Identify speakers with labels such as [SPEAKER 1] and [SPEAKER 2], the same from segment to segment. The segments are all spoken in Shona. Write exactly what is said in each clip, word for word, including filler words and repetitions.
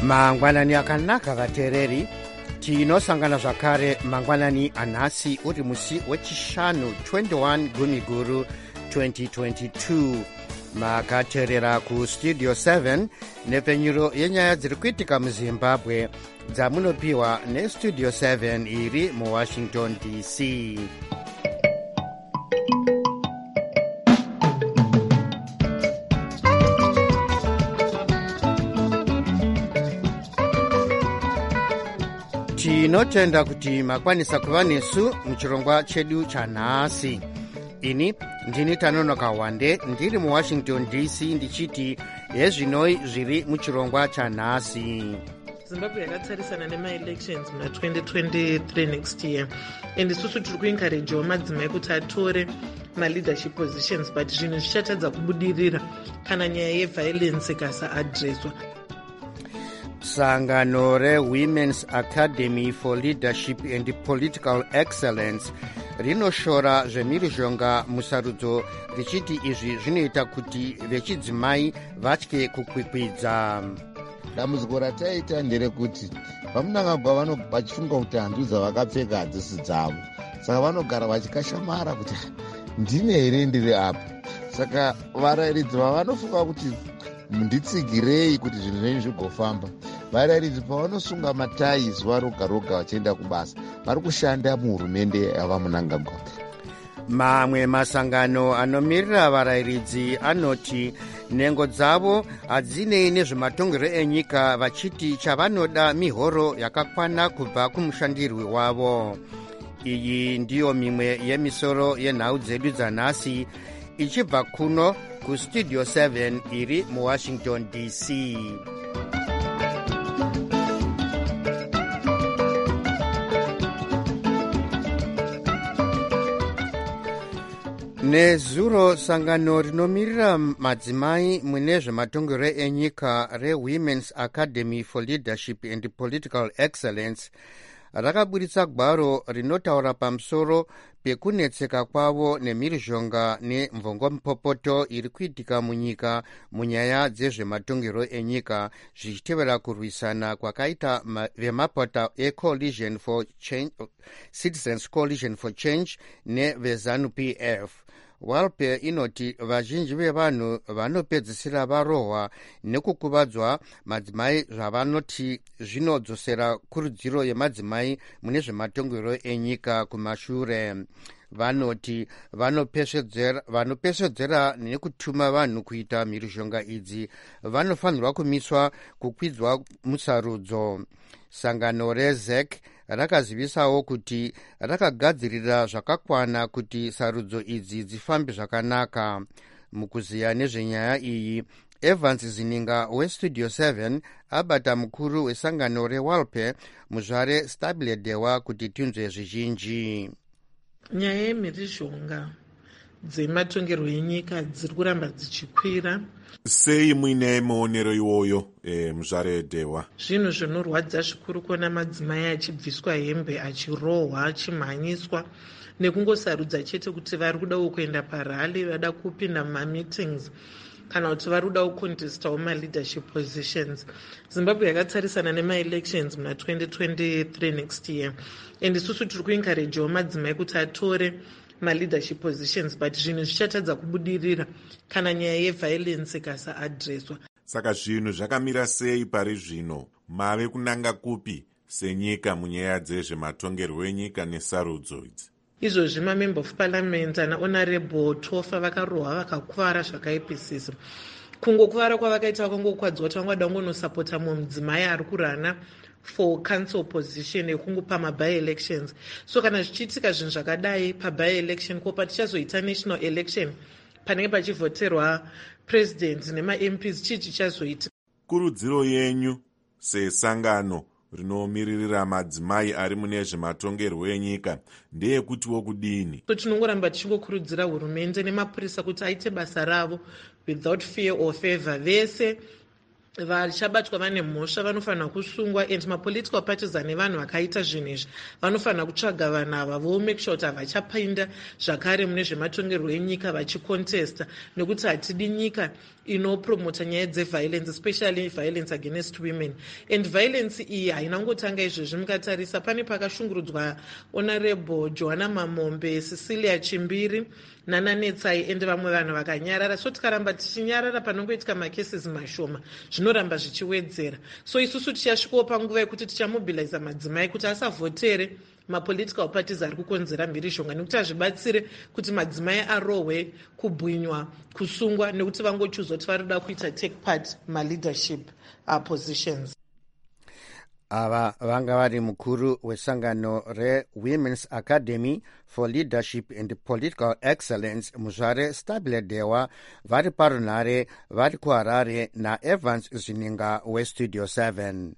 [SPEAKER 1] mangwanani akanaka vateereri, tinosangana zvakare mangwanani anhasi uri musi wechishanu twenty-one gumiguru twenty twenty-two. makateerera kustudio seven nepfenyuro yenyaya dziri kuitika muzimbabwe dzamunopiwa nestudio seven iri muwashington D C. tinotenda kuti makwanisa kuva nesu muchirongwa chedu chanhasi. ini ndini Tanonoka Wande ndiri muwashington D C ndichiti hezvinoi zviri muchirongwa chanhasi.
[SPEAKER 2] Zimbabwe yakatarisana nema-elections muna twenty twenty-three next year, and isusu tiri kuencouragewa madzimai kuti atore ma-leadership positions, but zvinhu zvichatadza kubudirira kana nyaya yeviolence ikasaadreswa.
[SPEAKER 1] sangano reWomen's Academy for Leadership and Political Excellence rinoshora zvemhirizhonga musarudzo richiti izvi zvinoita kuti vechidzimai vatye kukwikwidza.
[SPEAKER 3] dambudziko rataita nderekuti vamunangagwa vanobva vachifunga kuti hanzu dzavakapfeka hadzisi dzavo, saka vanogara vachikashamara kuti ndine here ndiri apa. saka varayiridzi vavanofunga kuti nditsigirei kuti zvinhu zvenyu zvigofamba. varayiridzi pavanosunga matayi zuva roga roga vachienda kubasa vari kushanda muhurumende yavamunangagwa.
[SPEAKER 1] mamwe masangano anomirira varayiridzi anoti nhengo dzavo hadzinei nezvematongerwo enyika, vachiti chavanoda mihoro yakakwana kubva kumushandirwi wavo. iyi ndiyo mimwe yemisoro yenhau dzedu dzanhasi ichibva kuno kustudio seven iri muwashington D C. nezuro sangano rinomirira madzimai mune zvematongerwo enyika reWomen's Academy for Leadership and Political Excellence rakaburitsa gwaro rinotaura pamusoro pekunetseka kwavo nemhirizhonga nemvongomupopoto iri kuitika munyika munyaya dzezvematongerwo enyika zvichitevera kurwisana kwakaita vemapoka eCoalition for Change, Citizens Coalition for Change nevezanu P F. walpe inoti vazhinji vevanhu vanopedzisira varohwa nekukuvadzwa madzimai zvavanoti zvinodzosera kurudziro yemadzimai mune zvematongerwo enyika kumashure. vanoti vanopesvedzera nekutuma vanhu kuita mhirizhonga idzi vanofanirwa kumiswa kukwidzwa musarudzo. sangano rezec rakazivisawo kuti rakagadzirira zvakakwana kuti sarudzo idzi dzifambe zvakanaka. mukuziya nezvenyaya iyi, Evans Zininga westudio seven abata mukuru wesangano rewalpe muzvare Stabile Dewa kuti tinzwe zvizhinji.
[SPEAKER 2] nyaya yemhirizhonga dzematongerwo enyika dziri kuramba dzichikwira.
[SPEAKER 4] sei muine maonero iwoyo e, muzvare Dewa?
[SPEAKER 2] zvinhu zvinorwadza zvikuru kuona madzimai achibviswa hembe, achirohwa, achimhanyiswa nekungosarudza chete kuti vari kudawo kuenda parali, vada kupinda mumameetings kana kuti vari kudawo kucontestawo ma-leadership positions. zimbabwe yakatarisana nema-elections muna twenty twenty-three next year, and isusu tiri kuencouragewa madzimai kuti atore ma-leadership positions, but zvinhu zvichatadza kubudirira kana nyaya yeviolence ikasaadreswa.
[SPEAKER 4] saka zvinhu zvakamira sei pari zvino? mave kunanga kupi senyika munyaya dzezvematongerwo enyika nesarudzo idzi?
[SPEAKER 2] izvozvi mamember of parliament ana honorable Tofa vakarohwa vakakuvara zvakaipisisa. kungokuvara kwavakaita vakangokwadzwa kuti vangada kungonosapota mumwe mudzimai ari kurana for council position yekungopa maby-elections. so kana zvichiitika zvinhu zvakadai paby-election ko patichazoita national election panenge pachivhoterwa president nema-M Ps chii chichazoitika?
[SPEAKER 4] kurudziro yenyu sesangano rinomiririra madzimai ari mune zvematongerwo enyika ndeyekutiwo kudini?
[SPEAKER 2] so tinongoramba tichingokurudzira hurumende nemapurisa kuti aite basa ravo without fear or favor. vese vachabatwa vane mhosva vanofanira kusungwa, and mapolitical parties ane vanhu vakaita zvinhu izvi vanofanira kutsvaga vanhu ava vomake sure kuti havachapinda zvakare mune zvematongerwo enyika vachikontesta, nekuti hatidi nyika inopromota nyaya dzeviolence, especially violence against women. And violence iyi haina ngotanga izvozvi. Mukatarisa pane pakashungurudzwa honorable Joanna Mamombe, Cecilia Chimbiri Nana Netsai and vamwe vanhu vakanyarara. So tikaramba tichinyarara panongoitika macases mashoma zvinoramba zvichiwedzera. So isusu tichasvikawo panguva yekuti tichamobilize madzimai kuti asavhotere mapolitical parties ari kukonzera mhirizhonga, nekuti hazvibatsire kuti madzimai arohwe, kubwinywa, kusungwa, nekuti vangochuza kuti varikuda kuita take part maleadership uh, positions.
[SPEAKER 1] Ava vanga vari mukuru wesangano reWomen's Academy for Leadership and Political Excellence Muzvare Stabile Dewa vari parunhare vari kuHarare naEvans Zvininga weStudio seven.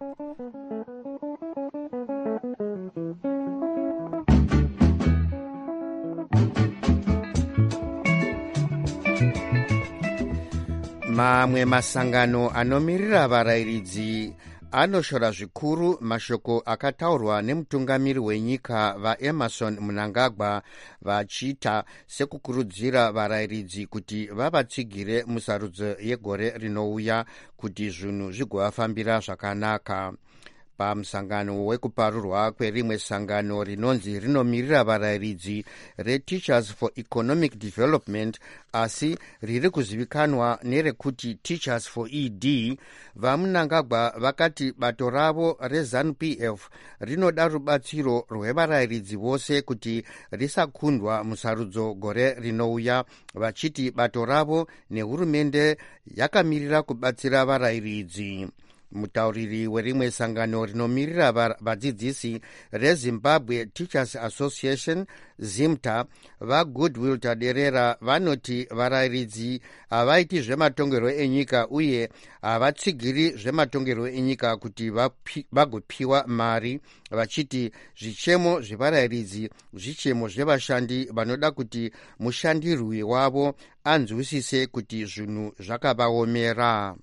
[SPEAKER 1] Mamwe masangano anomirira varayiridzi anoshora zvikuru mashoko akataurwa nemutungamiri wenyika vaEmmerson Mnangagwa vachiita sekukurudzira varayiridzi kuti vavatsigire musarudzo yegore rinouya kuti zvinhu zvigovafambira zvakanaka. Pamusangano wekuparurwa kwerimwe sangano rinonzi rinomirira varayiridzi reTeachers for Economic Development asi riri kuzivikanwa nerekuti Teachers for E D, vaMnangagwa vakati bato ravo reZANU-P F rinoda rubatsiro rwevarayiridzi vose kuti risakundwa musarudzo gore rinouya, vachiti bato ravo nehurumende yakamirira kubatsira varayiridzi. Mutauriri werimwe sangano rinomirira vadzidzisi reZimbabwe Teachers Association ZIMTA vaGoodwill Taderera vanoti varayiridzi havaiti zvematongerwo enyika uye havatsigiri zvematongerwo enyika kuti vagopiwa mari, vachiti zvichemo zvevarayiridzi zvichemo zvevashandi vanoda kuti mushandirwi wavo anzwisise kuti zvinhu zvakavaomera.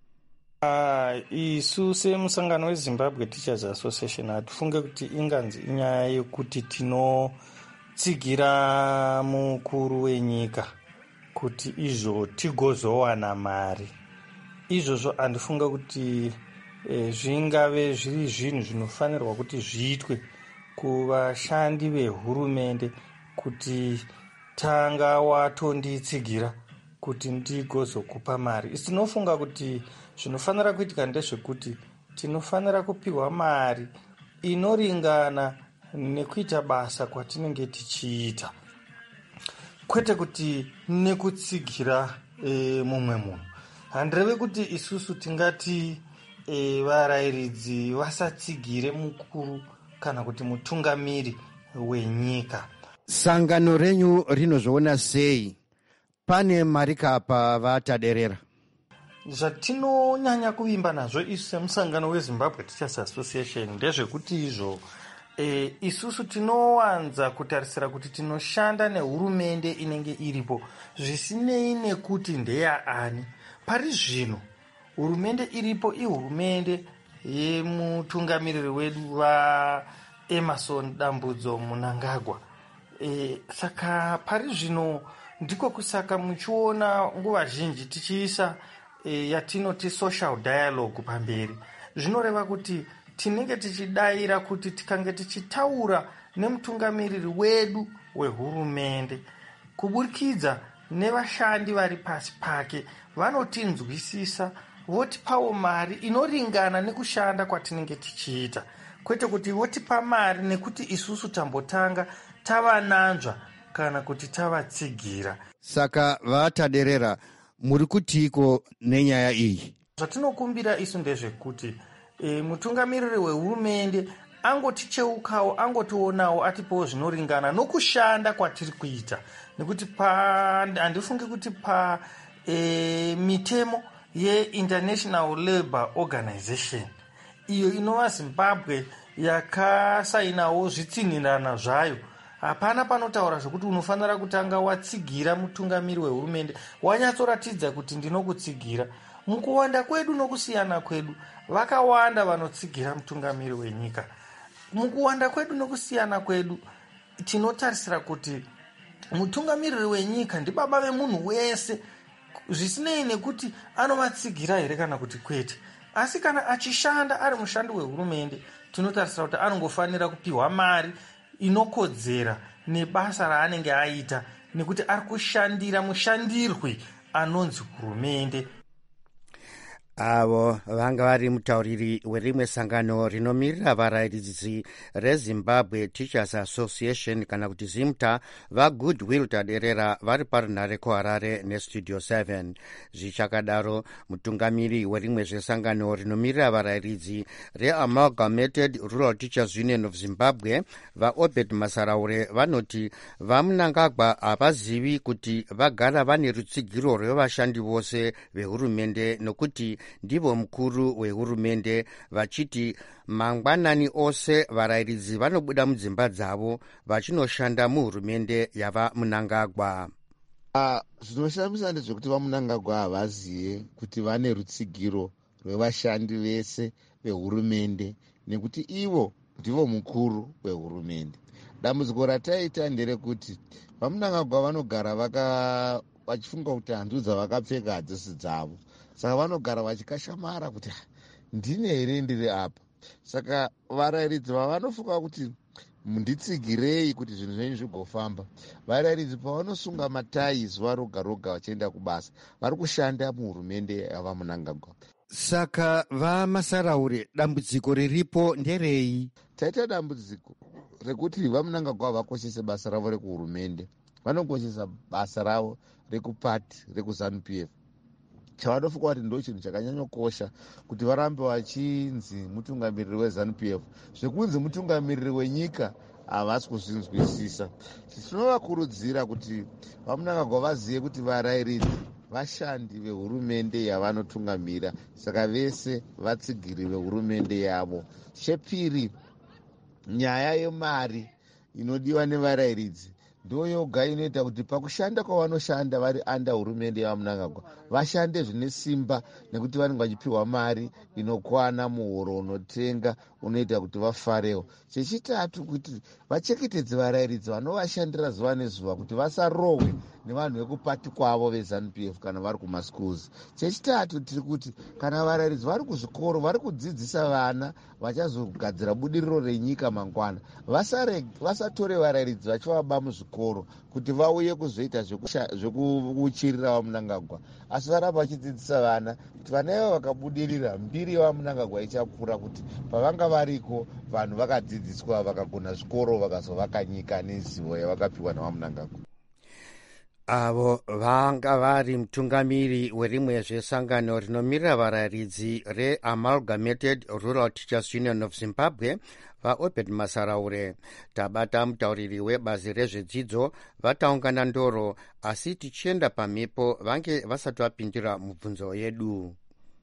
[SPEAKER 5] Uh, isu semusangano weZimbabwe Teachers Association hatifunge kuti inganzi inyaya yekuti tinotsigira mukuru wenyika kuti izvo tigozowana mari. Izvozvo handifunga kuti eh, zvingave zviri zvinhu zvinofanirwa kuti zviitwe kuvashandi vehurumende kuti tanga watonditsigira kuti ndigozokupa mari. Isi tinofunga kuti zvinofanira kuitika ndezvekuti tinofanira kupiwa mari inoringana nekuita basa kwatinenge tichiita, kwete kuti nekutsigira e, mumwe munhu. Handireve kuti isusu tingati e, varayiridzi vasatsigire mukuru kana kuti mutungamiri wenyika.
[SPEAKER 1] Sangano renyu rinozvoona sei? Pane mari kapa vataderera?
[SPEAKER 5] Zvatinonyanya kuvimba nazvo isu semusangano weZimbabwe Teachers Association ndezvekuti izvo e, isusu tinowanza kutarisira kuti tinoshanda nehurumende inenge iripo zvisinei nekuti ndeyaani. Pari zvino hurumende iripo ihurumende yemutungamiriri wedu vaEmmerson Dambudzo Mnangagwa. E, saka pari zvino ndiko kusaka muchiona nguva zhinji tichiisa e, yatinoti social dialogue pamberi. Zvinoreva kuti tinenge tichidayira kuti tikange tichitaura nemutungamiriri wedu wehurumende kuburikidza nevashandi vari pasi pake, vanotinzwisisa, votipawo mari inoringana nekushanda kwatinenge tichiita, kwete kuti votipa mari nekuti isusu tambotanga tavananzva kana kuti tavatsigira.
[SPEAKER 1] Saka vataderera muri kutiko nenyaya iyi?
[SPEAKER 5] Zvatinokumbira isu ndezvekuti e, mutungamiriri wehurumende angoticheukawo, angotionawo, atipowo zvinoringana nokushanda kwatiri kuita, nekuti handifungi kuti pa e, mitemo yeInternational Labour Organization iyo inova Zimbabwe yakasainawo zvitsinirana zvayo, hapana panotaura zvokuti unofanira kutanga watsigira mutungamiri wehurumende, wanyatsoratidza kuti ndinokutsigira, mukuwanda kwedu nokusiyana kwedu vakawanda vanotsigira mutungamiri wenyika. Mukuwanda kwedu nokusiyana kwedu tinotarisira kuti mutungamiriri wenyika ndibaba vemunhu wese, zvisinei nekuti anovatsigira here kana kuti kwete. Asi kana achishanda ari mushandi wehurumende, tinotarisira kuti anongofanira kupiwa mari inokodzera nebasa raanenge aita, nekuti ari kushandira mushandirwi anonzi hurumende.
[SPEAKER 1] Avo vanga vari mutauriri werimwe sangano rinomirira varairidzi reZimbabwe Teachers Association kana kuti ZIMTA vaGoodwill Taderera vari parunhare kuHarare nestudio seven. Zvichakadaro, mutungamiri werimwe zvesangano rinomirira varairidzi reAmalgamated Rural Teachers Union of Zimbabwe vaObed Masaraure vanoti vaMnangagwa havazivi kuti vagara vane rutsigiro rwevashandi vose vehurumende nokuti ndivo mukuru wehurumende, vachiti mangwanani ose varairidzi vanobuda mudzimba dzavo vachinoshanda muhurumende yava Mnangagwa.
[SPEAKER 3] Uh, zvinoshamisa ndezvekuti vaMnangagwa havazive kuti vane rutsigiro rwevashandi vese vehurumende nekuti ivo ndivo mukuru wehurumende. Dambudziko rataita nderekuti vaMnangagwa vanogara vaka vachifunga kuti hanzu dzavakapfeka hadzisi dzavo, saka vanogara vachikashamara kuti ndine here ndiri apa. Saka varairidzi vavanofunga kuti munditsigirei kuti zvinhu zvenyu zvigofamba, varairidzi pavanosunga matai zuva roga roga vachienda kubasa, vari kushanda muhurumende yavaMnangagwa.
[SPEAKER 1] Saka vaMasaraure, dambudziko riripo nderei?
[SPEAKER 3] Taita dambudziko rekuti vaMnangagwa havakoshese basa ravo rekuhurumende, vanokoshesa basa ravo rekupati rekuZANU-P F. Chavanofunga kuti ndo chinhu chakanyanyokosha kuti varambe vachinzi mutungamiriri weZANU-P F. Zvekunzi mutungamiriri wenyika havasi kuzvinzwisisa. Tinovakurudzira kuti vaMnangagwa vazive kuti varairidzi vashandi vehurumende yavanotungamira, saka vese vatsigiri vehurumende yavo. Chepiri, nyaya yemari inodiwa nevarairidzi ndo yoga inoita kuti pakushanda kwavanoshanda vari anda hurumende yavaMnangagwa vashande zvine simba, nekuti vanenge vachipiwa mari inokwana muhoro unotenga unoita kuti vafarewo. Chechitatu, kuti vachengetedze varairidzi vanovashandira zuva nezuva kuti vasarohwe nevanhu vekupati kwavo veZANU-P F kana vari kumaschools. Chechitatu, tiri kuti kana varairidzi vari kuzvikoro vari kudzidzisa vana vachazogadzira budiriro renyika mangwana, vasatore varairidzi vachivaba muzvikoro kuti vauye kuzoita zvekuuchirira vaMnangagwa, asi varamba vachidzidzisa vana kuti vana ivo vakabudirira, mbiri yavaMnangagwa ichakura, kuti pavanga variko vanhu vakadzidziswa vakagona zvikoro vakazovaka nyika nezivo yavakapiwa navaMnangagwa.
[SPEAKER 1] Avo vanga vari mutungamiri werimwe zvesangano rinomirira varairidzi reAmalgamated Rural Teachers Union of Zimbabwe vaObed Masaraure. Tabata mutauriri webazi rezvedzidzo vataungana ndoro, asi tichienda pamhepo vange vasati vapindira mubvunzo yedu.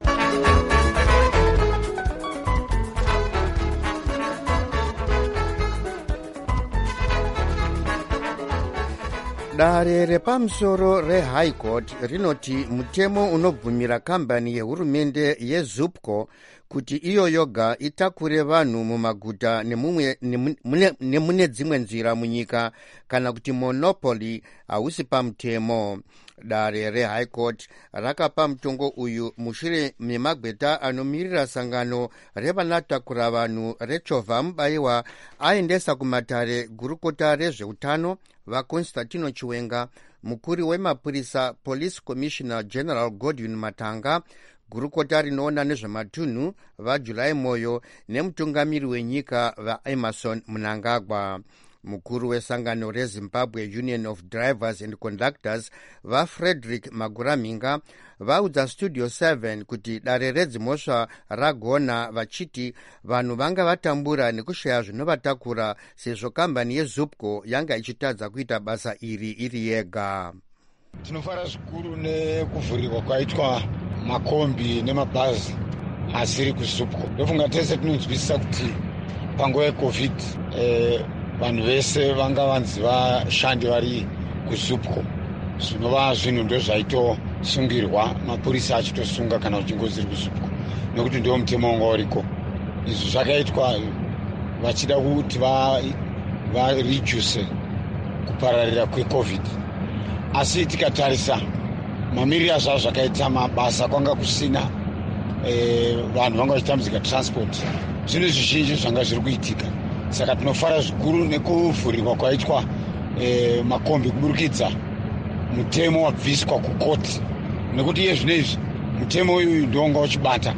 [SPEAKER 1] Dare repamusoro reHigh Court rinoti mutemo unobvumira kambani yehurumende yeZupco kuti iyo yoga itakure vanhu mumaguta nemumwe nemune dzimwe nzira munyika kana kuti monopoly hausi pamutemo. Dare reHigh Court rakapa mutongo uyu mushure memagweta anomirira sangano revanotakura vanhu reChovha Mubaiwa aendesa kumatare gurukota rezveutano vaConstantino Chiwenga, mukuru wemapurisa Police Commissioner General Godwin Matanga, gurukota rinoona nezvematunhu vaJulai Moyo nemutungamiri wenyika vaEmerson Mnangagwa. Mukuru wesangano reZimbabwe Union of Drivers and Conductors vaFrederick Maguraminga vaudza Studio seven kuti dare redzimhosva ragona, vachiti vanhu vanga vatambura nekushaya zvinovatakura sezvo kambani yeZupco yanga ichitadza kuita basa iri iri yega.
[SPEAKER 6] Tinofara zvikuru nekuvhurirwa kwaitwa makombi nemabhazi asiri kuZupco. Ndofunga tese tinonzwisisa kuti panguva yeCovid eh, vanhu vese vanga vanzi vashandi vari kuZupco, zvinova zvinhu ndo zvaito kusungirwa mapurisa achitosunga kana uchingo ziri kusupwa nekuti ndio mutemo wanga uriko. Izvi zvakaitwa vachida kuti vareduce kupararira kwecovid. Asi tikatarisa mamiriro azvavo zvakaita mabasa kwanga kusina, e, vanhu vanga vachitambudzika transport, zvinhu zvizhinji zvanga zviri kuitika. Saka tinofara zvikuru nekuvhurirwa kwaitwa e, makombi kuburikidza mutemo wabviswa kukoti, nekuti iye zvino izvi mutemo uyu ndio wanga uchibata.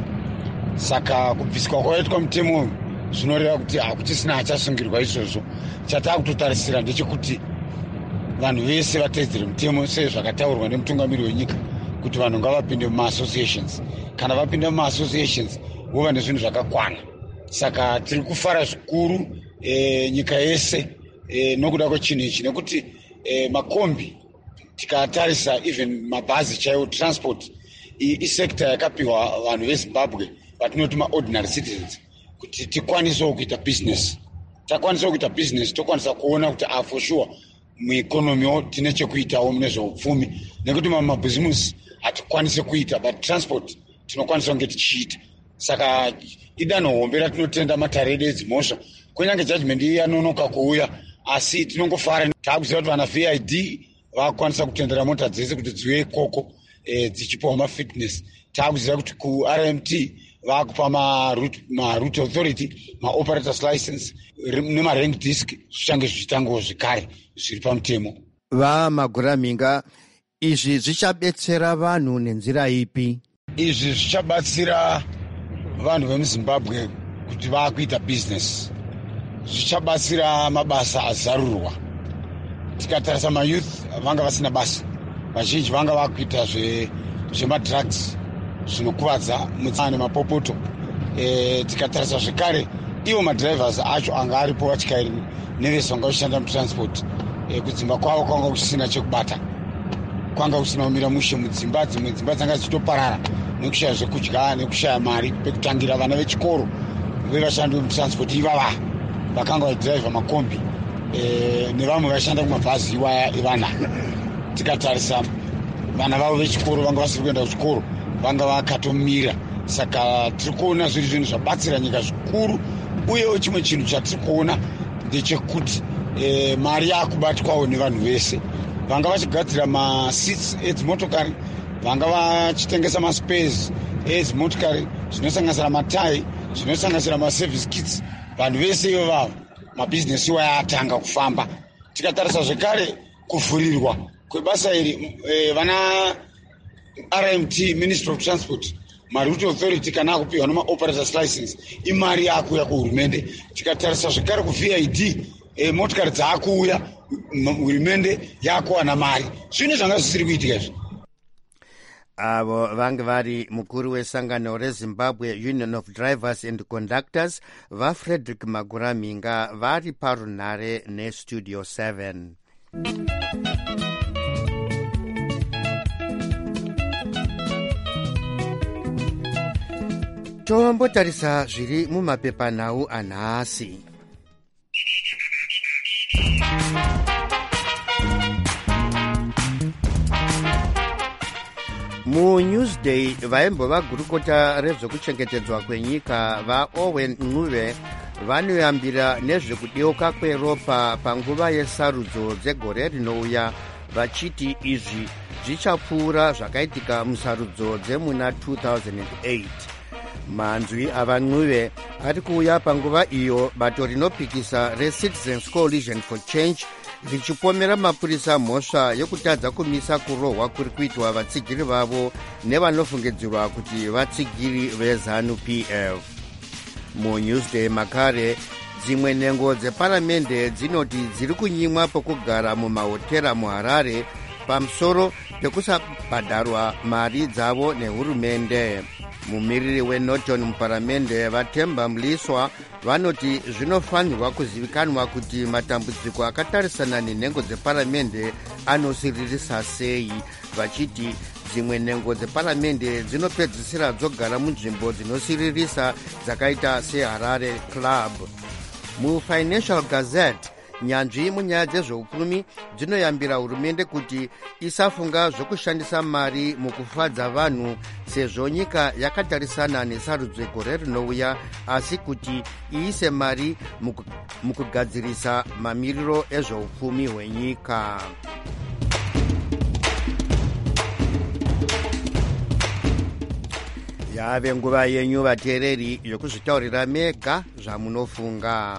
[SPEAKER 6] Saka kubviswa kwaitwa mutemo uyu zvinoreva kuti hakuchisina achasungirwa izvozvo. Chataa kutotarisira ndechekuti vanhu vese vateedzere mutemo sezvakataurwa nemutungamiri wenyika kuti vanhu ngavapinde mumaassociations. Kana vapinda mumaassociations vova nezvinhu zvakakwana. Saka tiri kufara zvikuru e, nyika yese e, nokuda kwechinhu ichi, nekuti e, makombi tikatarisa even mabhazi chaiwo transport isekta yakapiwa vanhu veZimbabwe vatinoti maordinary citizens kuti tikwanisewo kuita business. Takwanisawo kuita business tokwanisa kuona kuti ah for sure muekonomiwo tine chekuitawo mune zveupfumi, nekuti mamabhizimusi hatikwanise kuita but transport tinokwanisa kunge tichiita. Saka idanho hombe ratinotenda matare edu edzimhosva. Kunyange judgment iyi yanonoka kuuya, asi tinongofara. Taakuziva kuti vana V I D vakwanisa kutendera mota dzese kuti dziuye ikoko e, dzichipawo mafitness. Taakuziva kuti kuR M T vakupa maroute ma authority maoperators license nemarank disc zvichange zvichitangawo zvekare zviri pamutemo.
[SPEAKER 1] VaMaguraminga, izvi zvichabetsera vanhu nenzira ipi?
[SPEAKER 6] Izvi zvichabatsira vanhu vemuZimbabwe kuti vakuita business. Zvichabatsira mabasa azarurwa. Tikatarisa mayouth vanga vasina basa, vazhinji vanga vakuita zvemadrugs zvinokuvadza mutsana nemapopoto. E, tikatarisa zvekare ivo madrivers acho anga aripo vatyairi nevese vanga vachishanda mutransport. E, kudzimba kwavo kwanga kusina chekubata, kwanga kusina kumira mushe mudzimba. Dzimwe dzimba dzanga dzichitoparara nekushaya zvekudya nekushaya mari pekutangira vana vechikoro vevashandi vemutransport ivava vakanga vadhiraivha makombi e, nevamwe vashanda kumabhazi iwaya evana. Tikatarisa vana vavo vechikoro vanga vasiri kuenda kuchikoro, vanga vakatomira. Saka tiri kuona zviri zvinhu zvabatsira nyika zvikuru. Uyewo chimwe chinhu chatiri kuona ndechekuti e, mari yakubatwawo nevanhu vese. Vanga vachigadzira maseats edzimotokari, vanga vachitengesa maspares edzimotokari, zvinosanganisira matai, zvinosanganisira maservice kits. Vanhu vese ivo vavo mabhizinesi iwaya atanga kufamba. Tikatarisa zvekare kuvhurirwa kwebasa iri, e, vana R M T, Ministry of Transport, maroute authority kana akupiwa nemaoperators license, imari yakuuya kuhurumende. Tikatarisa zvekare kuV I D, e, motikari dzaakuuya, hurumende yakuwana mari. Zvinhu zvanga zvisiri kuitika izvi.
[SPEAKER 1] Avo vange vari mukuru wesangano reZimbabwe Union of Drivers and Conductors vaFrederick Maguraminga vari parunhare nestudio seven. Tombotarisa zviri mumapepanhau anhasi. MuNewsday vaimbova gurukota rezvekuchengetedzwa kwenyika vaOwen Ncube vanoyambira nezvekudeuka kweropa panguva yesarudzo dzegore rinouya, vachiti izvi zvichapfuura zvakaitika musarudzo dzemuna two thousand eight. Manzwi avaNcube ari kuuya panguva iyo bato rinopikisa reCitizens Coalition for Change richipomera mapurisa mhosva yokutadza kumisa kurohwa kuri kuitwa vatsigiri vavo nevanofungidzirwa kuti vatsigiri veZanu P F. MuNewsday makare, dzimwe nhengo dzeparamende dzinoti dziri kunyimwa pokugara mumahotera muHarare pamusoro pekusabhadharwa mari dzavo nehurumende. Mumiriri weNorton muparamende vaTemba Mliswa vanoti zvinofanirwa kuzivikanwa kuti matambudziko akatarisana nenhengo dzeparamende anosiririsa sei, vachiti dzimwe nhengo dzeparamende dzinopedzisira dzogara munzvimbo dzinosiririsa dzakaita seHarare Club. MuFinancial Gazette nyanzvi munyaya dzezveupfumi dzinoyambira hurumende kuti isafunga zvokushandisa mari mukufadza vanhu sezvo nyika yakatarisana nesarudzo gore rinouya, asi kuti iise mari muku, mukugadzirisa mamiriro ezveupfumi hwenyika. Yave nguva yenyu vateereri yokuzvitaurira mega zvamunofunga.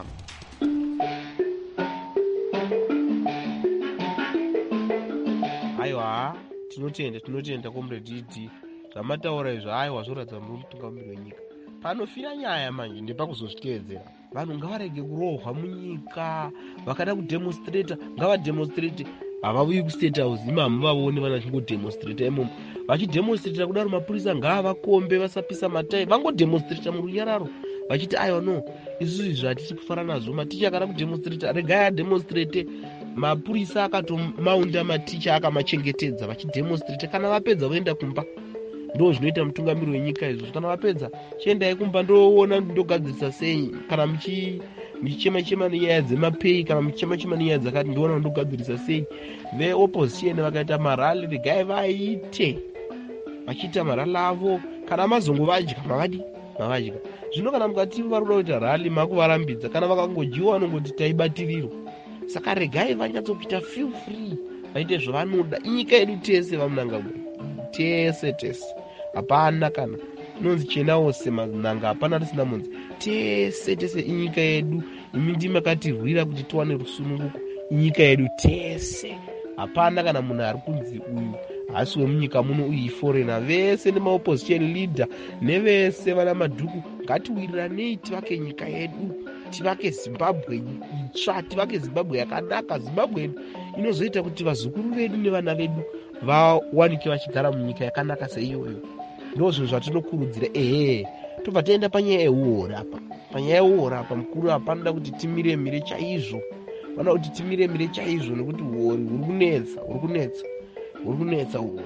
[SPEAKER 7] Aiwa, tinotenda tinotenda komrediti zvamataura izvo. Aiwa, zvoratidza muri mutungamiri wenyika. Panofira nyaya manje ndepakuzozviteedzera. Vanhu ngavarege kurohwa munyika. Vakada kudemonstrata ngavademonstrate. Havavuyi kustate house imomo vaone vana vachingodemonstrata imomo. Vachidemonstrata kudaro mapurisa ngavakombe vasapisa matai. Vangodemonstrata murunyararo vachiti aiwa no, isusu izvo hatisi kufara nazvo. Maticha akada kudemonstrata regai ademonstrate. Mapurisa akatomaunda maticha akamachengetedza vachidemonstrate. Kana vapedza voenda kumba. Ndo zvinoita mutungamiri wenyika izvo. Kana vapedza chiendai kumba ndoona ndogadzirisa sei. Kana muchi michema chema nenyaya dzemapei, kana michema chema nenyaya dzakati ndoona ndogadzirisa sei. Veopposition vakaita marali regai vaite. Vachiita marali avo kana mazongo vadya mavadi mavadya. Zvino kana mukati vari kuda kuita rali makuvarambidza, kana vakangojiwa vanongoti taibatiriro. Saka regai vanyatsopita feel free vaite zvavanoda. Inyika yedu tese vamunangagwe tese tese, hapana kana inonzi chena wose mananga, hapana risina munzi. Tese tese inyika yedu. Imi ndimi makatirwira kuti tiwane rusununguko. Inyika yedu tese, hapana kana munhu ari kunzi uyu hasi wemunyika muno uyu foreigner. Vese nemaopposition leader nevese vana madhuku ngatiwiriranei tivake nyika yedu, tivake Zimbabwe itsva, tivake Zimbabwe yakanaka, Zimbabwe yedu inozoita kuti vazukuru vedu nevana vedu vawanike vachigara munyika yakanaka seiyoyo. Ndo zvinhu zvatinokurudzira. Ehe, tobva taenda panyaya yeuori apa. Panyaya yeuori apa mukuru apa anoda kuti timire mire chaizvo. Vanoda kuti timire mire chaizvo nekuti uori huri kunetsa, huri kunetsa, huri kunetsa uori.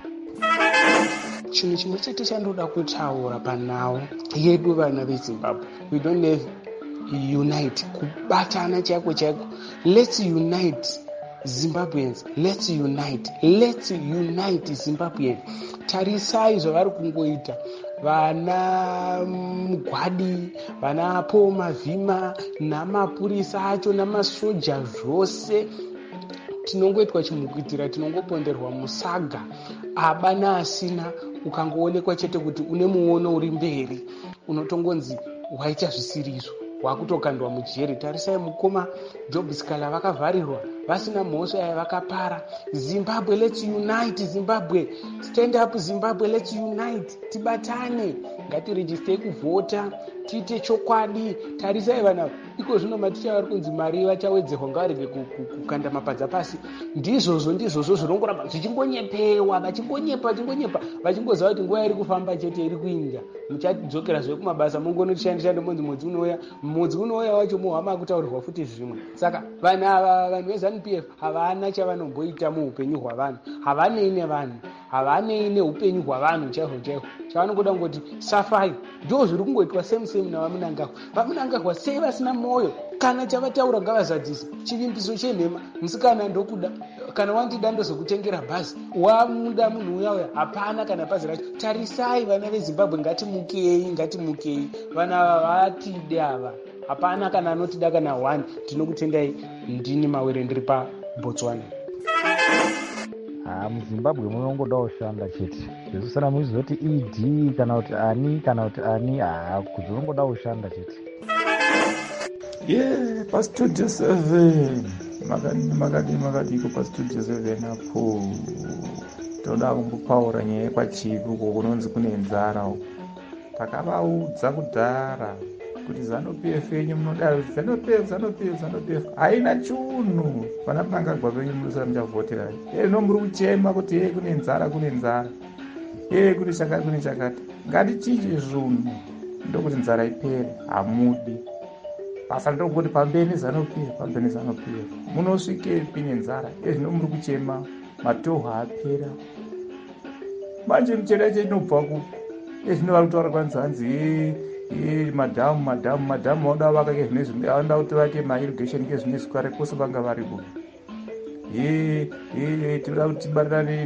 [SPEAKER 8] Chinhu chimwe chete chandoda kutaura panawo yedu vana veZimbabwe, we don't have unite, kubatana chaiko chaiko. Let's unite Zimbabweans, let's unite, let's unite Zimbabweans. Tarisai zvavari kungoita vana Mugwadi, vana Paul Mavhima namapurisa acho namasoja zvose. Tinongoitwa chimukuitira, tinongoponderwa musaga abana asina. Ukangoonekwa chete kuti une muono uri mberi, unotongonzi waita zvisirizo, wakutokandwa mujeri. Tarisai mukoma Job Sikala vakavharirwa vasina mhosva yavakapara. Zimbabwe, let's unite Zimbabwe, stand up Zimbabwe, let's unite. Tibatane, ngatirejistei kuvhota, tiite chokwadi. Tarisai vana iko zvino maticha vari kunzi mari vachawedzerwa ngavarege kukanda mapadza pasi. Ndizvozvo ndizvozvo zvinongoramba zvichingonyepewa, vachingonyepa vachingonyepa vachingoziva kuti nguva iri kufamba chete iri kuinda. Muchadzokera zve kumabasa mungonotishandishande mudzi mudzi unouya mudzi unouya wacho muhama kutaurirwa futi zvimwe. Saka vanhu ava vanhu veZANU P F havana chavanomboita muupenyu hwavanhu, havanei nevanhu, havanei neupenyu hwavanhu chaizvo chaizvo. Chavanongoda kungoti safai. Ndo zviri kungoitwa same same navamunangagwa. Vamunangagwa sei vasina mwoyo? Kana chavataura ngavazadzise. Chivimbiso chenhema musikana ndokuda, kana wandida ndozokutengera bhazi, wamuda munhu uya uya hapana kana bhazi racho. Tarisai vana veZimbabwe, ngatimukei, ngatimukei. Vana vatide ava, hapana kana anotida kana one. Tinokutendai. Ndini Mawere ndiri paBotswana.
[SPEAKER 9] Ah, muZimbabwe munongodawo shanda chete. Zvekusana muizoti E D kana kuti ani kana kuti ani, ah, kuzongodawo shanda chete.
[SPEAKER 10] Yeah, pastudio seven makadi makadi makadiko pastudio seven apo toda kumbopaura nyaya kwachipi uko kunonzi kune nzara uko. Takavaudza kudhara kuti ZANU P F yenyu munoda ZANU P F ZANU P F ZANU P F haina chunhu. Vana Mnangagwa venyu munosara muchavhoterai. Ye nomuri kuchema kuti ye kune nzara kune nzara. Ye kune chakati kune chakati. Ngatichinje zvinhu ndokuti nzara ipere. Hamudi. Basa ndokoti pambeni ZANU P F pambeni ZANU P F munosvikepi nenzara. Ye zvino muri kuchema matoho apera. Manje michero yacho inobva kupi? Ye zvino vari kutaura kwanzi hanzi madhamu madhamu madhamu vauda vaka kezvinezvi vauda kuti vaite mairrigation kezvinezvi kare kwose vanga vari ku tinoda kuti tibatirane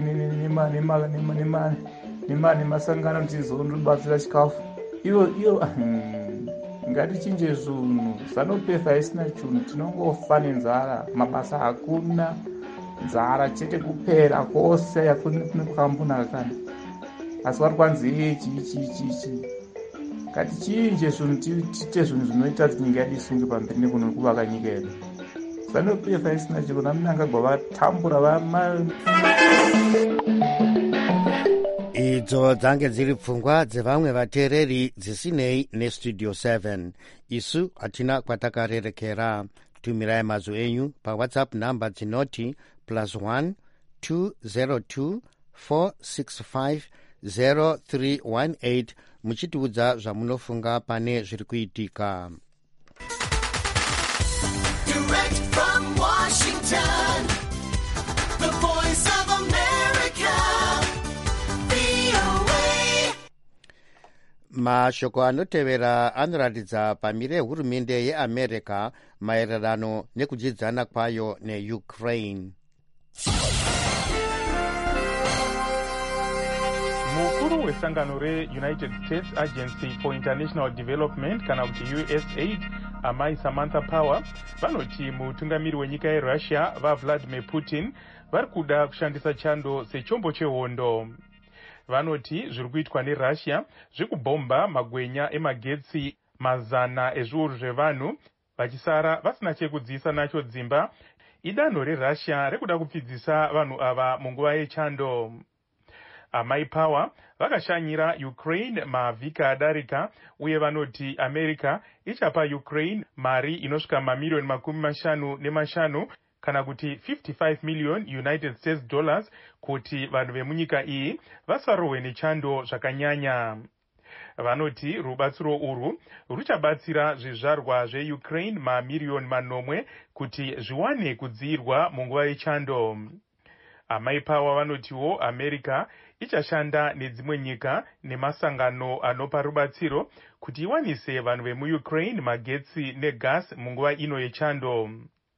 [SPEAKER 10] nemasangano tizondobatsira chikafu ivo ivo ngatichinje zvinhu zanopefa haisina chinhu tinongofa nenzara mabasa hakuna nzara chete kupera kwose hakuna kwakambonaka kana asi vari kwanzi ichi ichi ichi ichi ngatichinje zvinhu tiite zvinhu zvinoita kuti nyika yedu isunge pamberi nekuno kuvaka nyika yedu zanopefa haisina chinhu namunangagwa vatambura vama
[SPEAKER 1] idzo dzange dziri pfungwa dzevamwe vateereri dzisinei nestudio seven. Isu hatina kwatakarerekera. Tumirai mazwi enyu pawhatsapp namba dzinoti plus one two zero two four six five zero three one eight muchitiudza zvamunofunga pane zviri kuitika.
[SPEAKER 11] Direct from Washington, the voice of America.
[SPEAKER 1] Mashoko anotevera anoratidza pamire hurumende yeAmerica maererano nekudyidzana kwayo neUkraine.
[SPEAKER 12] Mukuru wesangano reUnited States Agency for International Development kana kuti U S A I D amai Samantha Power vanoti mutungamiri wenyika yeRussia vaVladimir Putin vari kuda kushandisa chando sechombo chehondo. Vanoti zviri kuitwa neRussia zvikubhomba magwenya emagetsi mazana ezviuru zvevanhu vachisara vasina chekudziisa nacho dzimba. Idanho reRussia rekuda kupfidzisa vanhu ava munguva yechando. Amai Power vakashanyira Ukraine mavhiki adarika uye vanoti America ichapa Ukraine mari inosvika mamiliyoni makumi mashanu nemashanu kana kuti fifty-five million United States dollars kuti vanhu vemunyika iyi vasarohwe nechando zvakanyanya. Vanoti rubatsiro urwu ruchabatsira zvizvarwa zveUkraine mamiliyoni manomwe kuti zviwane kudziirwa munguva yechando. Amai Power vanotiwo America ichashanda nedzimwe nyika nemasangano anopa rubatsiro kuti iwanise vanhu vemuUkraine magetsi negas munguva ino yechando.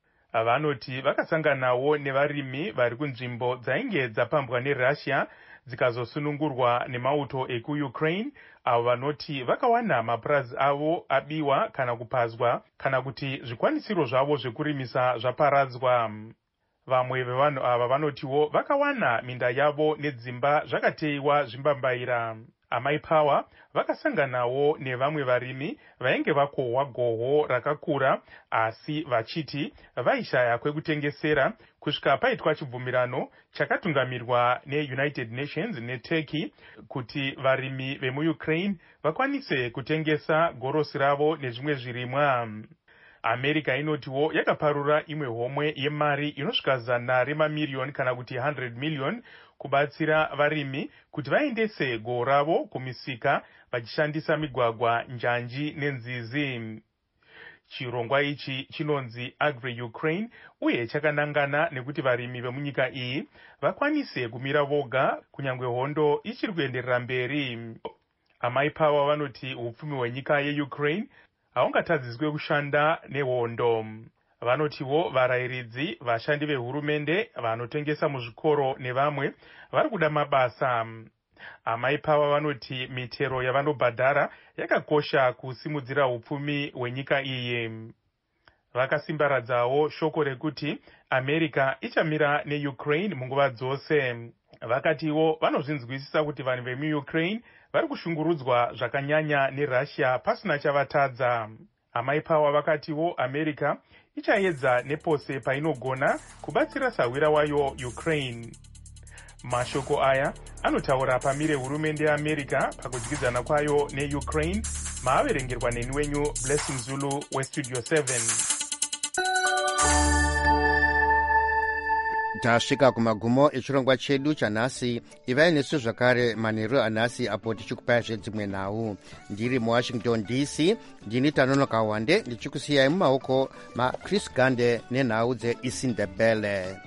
[SPEAKER 12] Vanoti vakasanganawo nevarimi vari kunzvimbo dzainge dzapambwa neRussia dzikazosunungurwa nemauto ekuUkraine avo vanoti vakawana mapurazi avo abiwa kana kupazwa kana kuti zvikwanisiro zvavo zvekurimisa zvaparadzwa. Vamwe vevanhu ava vanotiwo vakawana minda yavo nedzimba zvakateyiwa zvimbambaira. Amai Power vakasanganawo nevamwe varimi vainge vakohwa gohwo rakakura asi vachiti vaishaya kwekutengesera kusvika paitwa chibvumirano chakatungamirwa neUnited Nations neTurkey kuti varimi vemuUkraine vakwanise kutengesa gorosi ravo nezvimwe zvirimwa. America inotiwo yakaparura imwe homwe yemari inosvika zana remamiliyoni kana kuti one hundred million kubatsira varimi kuti vaendese gohwo ravo kumisika vachishandisa migwagwa, njanji nenzizi. Chirongwa ichi chinonzi Agri Ukraine uye chakanangana nekuti varimi vemunyika iyi vakwanise kumira voga kunyangwe hondo ichiri kuenderera mberi. Amai Power vanoti upfumi hwenyika yeUkraine haungatadziswe kushanda nehondo. Vanotiwo varayiridzi, vashandi vehurumende, vanotengesa muzvikoro nevamwe vari kuda mabasa. Amai Power vanoti mitero yavanobhadhara yakakosha kusimudzira upfumi hwenyika iyi. Vakasimbaradzawo shoko rekuti America ichamira neUkraine munguva dzose. Vakatiwo vanozvinzwisisa kuti vanhu vemuUkraine vari kushungurudzwa zvakanyanya neRussia pasina chavatadza. Amai Power vakatiwo America ichaedza nepose painogona kubatsira sawira wayo Ukraine. Mashoko aya anotaura pamire hurumende yeAmerica pakudyidzana kwayo neUkraine. Maaverengerwa neni wenyu Blessing Zulu weStudio seven.
[SPEAKER 1] Tasvika kumagumo echirongwa chedu chanhasi. Ivai nesu zvakare manheru anhasi apo tichikupai zvedzimwe nhau. Ndiri muWashington D C, ndini Tanonoka Wande ndichikusiyai mumaoko maChris Gande nenhau dzeIsindebele.